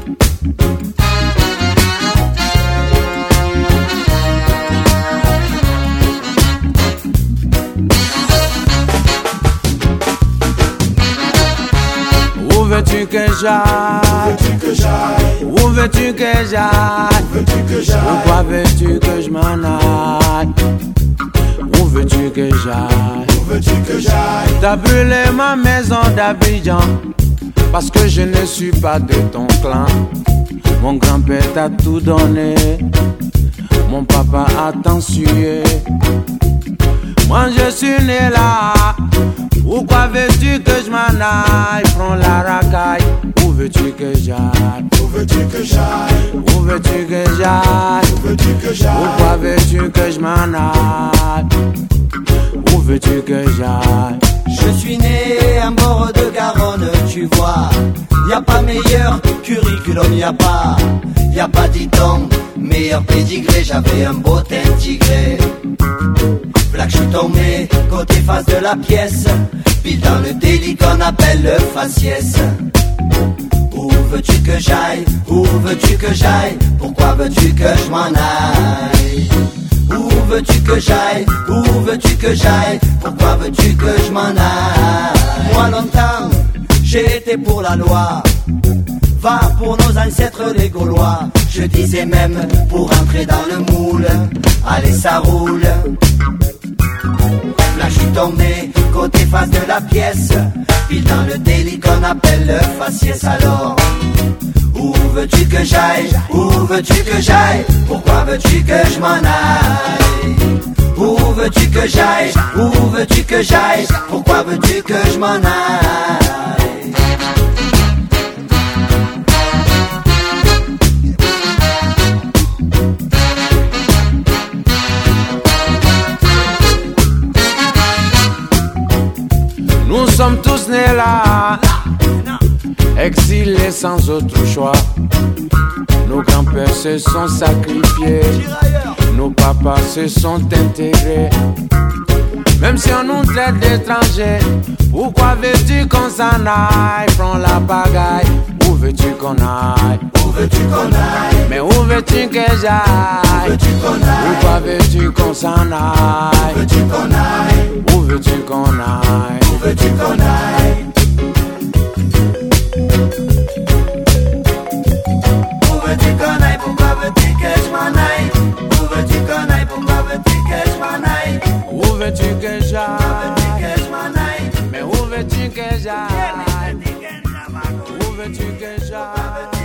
Où veux-tu que j'aille? Où veux-tu que j'aille? Pourquoi veux-tu que je m'en aille? Où veux-tu que j'aille? T'as brûlé ma maison d'Abidjan parce que je ne suis pas de ton clan. Mon grand-père t'a tout donné, mon papa a tant sué. Moi je suis né là. Pourquoi veux-tu que je m'en aille? Prends la racaille. Où veux-tu que j'aille? Où veux-tu que j'aille? Où veux-tu que j'aille? Où veux-tu que j'aille? Pourquoi veux-tu que je m'en aille? Où veux-tu que j'aille? Je suis né à bord de Garonne, tu vois. Y a pas meilleur curriculum, y a pas dit-on meilleur pédigré, j'avais un beau teint tigré. Là que je suis tombé, côté face de la pièce, pile dans le délit qu'on appelle le faciès. Où veux-tu que j'aille? Où veux-tu que j'aille? Pourquoi veux-tu que je m'en aille? Où veux-tu que j'aille? Où veux-tu que j'aille? Pourquoi veux-tu que je m'en aille? Moi longtemps, j'ai été pour la loi. Va pour nos ancêtres les Gaulois. Je disais même pour entrer dans le moule. Allez ça roule. Là je suis tombé, côté face de la pièce, pile dans le délit qu'on appelle le faciès. Alors, où veux-tu que j'aille? Où veux-tu que j'aille? Pourquoi veux-tu que je m'en aille? Où veux-tu que j'aille? Où veux-tu que j'aille? Pourquoi veux-tu que je m'en aille? Nous sommes tous nés là, exilés sans autre choix. Nos grands-pères se sont sacrifiés, nos papas se sont intégrés. Même si on nous traite d'étrangers, pourquoi veux-tu qu'on s'en aille? Prends la pagaille, où veux-tu qu'on aille? Où veux-tu qu'on aille? Mais où veux-tu que j'aille? Où veux-tu qu'on aille? Pourquoi veux-tu qu'on s'en aille? Où veux-tu qu'on aille? Où veux-tu qu'on aille? Où veux-tu qu'on aille? Où veux-tu qu'on aille? Pourquoi veux-tu que je m'en aille? Où veux-tu qu'on aille? Pourquoi veux-tu que je m'en aille? Où veux-tu que j'aille? Que je m'en aille? Mais où veux-tu que j'aille? Où veux-tu que j'aille?